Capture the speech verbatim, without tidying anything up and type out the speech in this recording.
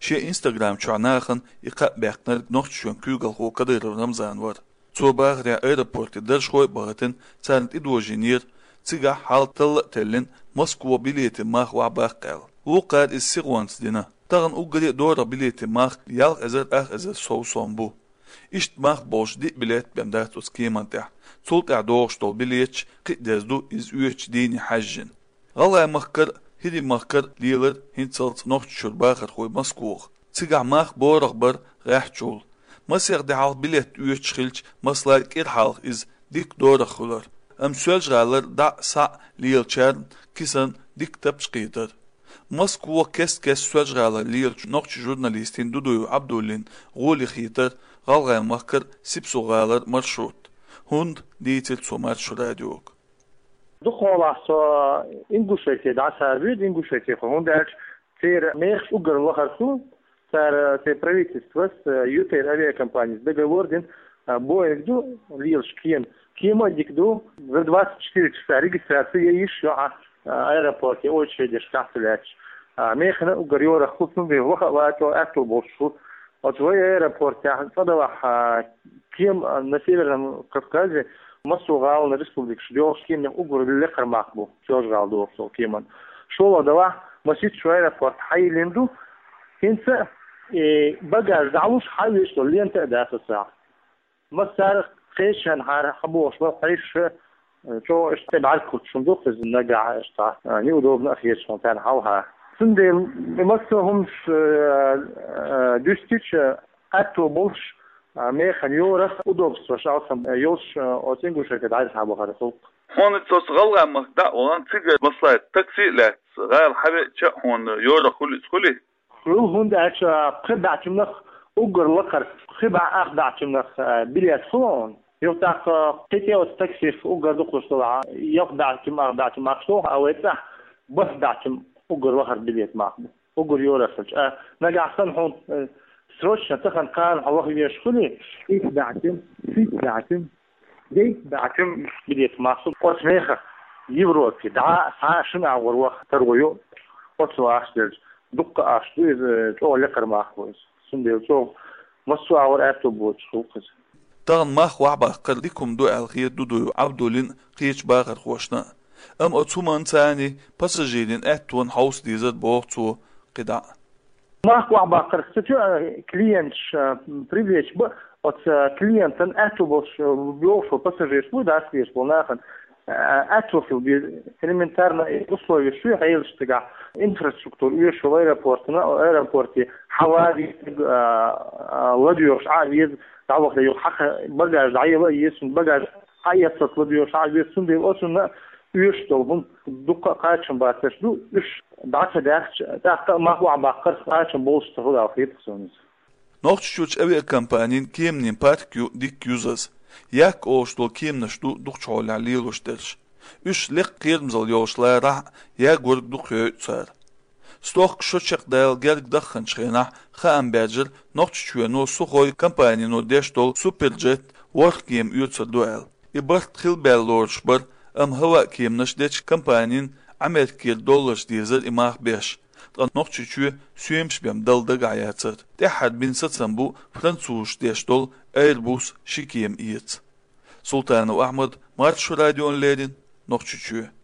شي انستغرام شعناخن يقا بيقنر نوخشون كوغل هو قدر رمزان ور تو باغري ايربورت درش خوي بغتن سانت ادوجينير تيغا حال تل تلين موسكو بليت ماخ وعباقل وقاد السيغوانس دينا تغن اوغري دورا بليت ماخ يالق ازر اخ ازر سو سومبو اشت ماخ بوش دي بليت بمداتوس كيمانتح سولت اعدوش طول بليتش قدازدو از اوش ديني حجن غلا مخكر هدي مخكر ليلر هنتسلت نوخت شرباخر خوي مسكوخ تيغا ماخ بورغ بر غاح جول مسيغ دي حال بليت اوش خلج مسلاي كير حال از ديك دورا خلر ام سوالج غالر دا سا ليل چارن كيسن ديك تبش قيدر مسكو كست كست سوالج غالر ليل نوخت جورناليستين دودو عبدولين غولي خيتر غالغا مخكر سيبسو غالر مرشوت هند ديتل سومات شراديوك دخول سو انگوشتي دا سربيد انگوشتي هند تير ميخ угар лохарсу тер те правительство ютер авиакомпании договорен боингду лилшкин кемодикду в двадцать четыре часа регистрация еще аэропорте очереди штафляч мехна угар يورا خصوصا في وقت اكل بوشو وتوي аэропорт صدوح كيم на северном Кавказе مسوغال на республик шдёшкин угар лекар махбу шожгалду со кеман шола дава مسيت شوية aéroport حيلندو هنسا بقى زعلوش حاولش اللي انت اداة الساعة مسار خيش هنحار حبوش وحيش شو اشتبع الكل شندوق في النقع اشتع يعني ودوبنا اخير شونتان حوها سندي مسوهمش دوستيش اتو بولش ميخن يورس ودوبس وش عصم يوش اوتنجو شركة عايز حابو خارسوق هون تص غلغة مخدع وان تيجي مصلاة تاكسي لا غير حبي شا هون يورا خلي خلي رو هون داش خدع تمنخ أجر لقر خدع أخدع تمنخ بليات فون يفتح تيتي أو تاكسي في أجر دخل صلاة يخدع تم أخدع تم أخشوه أو يفتح بخدع تم أجر لقر بليات معه أجر يورا سج نجع سن هون سروش تخن قال حواه يشخلي يخدع تم يخدع تم دي دعتم بليات معه قص ميخ يبرو في دعاء عشان أول وقت ترويو قصوا عشان دقة عشان تو لقر معه سندي تو مسوا أول أتوبوت شو كذا تغن ماخ وعبا قرديكم دو الخير دودو عبدولين قيش باغر خوشنا ام اتومان تاني باساجيرين اتون هاوس ديزر بوغتو قدع ماخ وعبا قرستو كلينتش بريفيش ب от клиентен اتوبوس بيوفو باساجير بو داسيش بوناخن اتوفل элементарно условия شو هيلشتغا инфраструктура يشو аэропортنا аэропорте حوادث لديوش عايز تعوق ليو حق بقى عيبه يسن بقى حيصت لديوش عايز سندي اوسن يشتغلون دقه قاچن باتشدو اش داتا داخ داخ ما هو عباقر قاچن بولشتغل او فيتسونز نوختشوچ авиа компанин кемнин паркю дик юзас як оштол кемнашту духчола лилуштелш үш лек кирмзал yoshlara я горг духөцар стох шочек дал герг дахын чхена хам баджер нохччуе но сухой компания но дештол суперджет воркем юцер дуэл и барт хилбел лоршбар ам хава кемнаш деч компанин америкер доллар дизер имах беш نوختشوه سويمش بيم دلدا قاياتر تحد بين ستسنبو فرنسوش ديشتول ايربوس شكيم ايت سلطان واحمد مارتشو راديون ليدين نوختشوه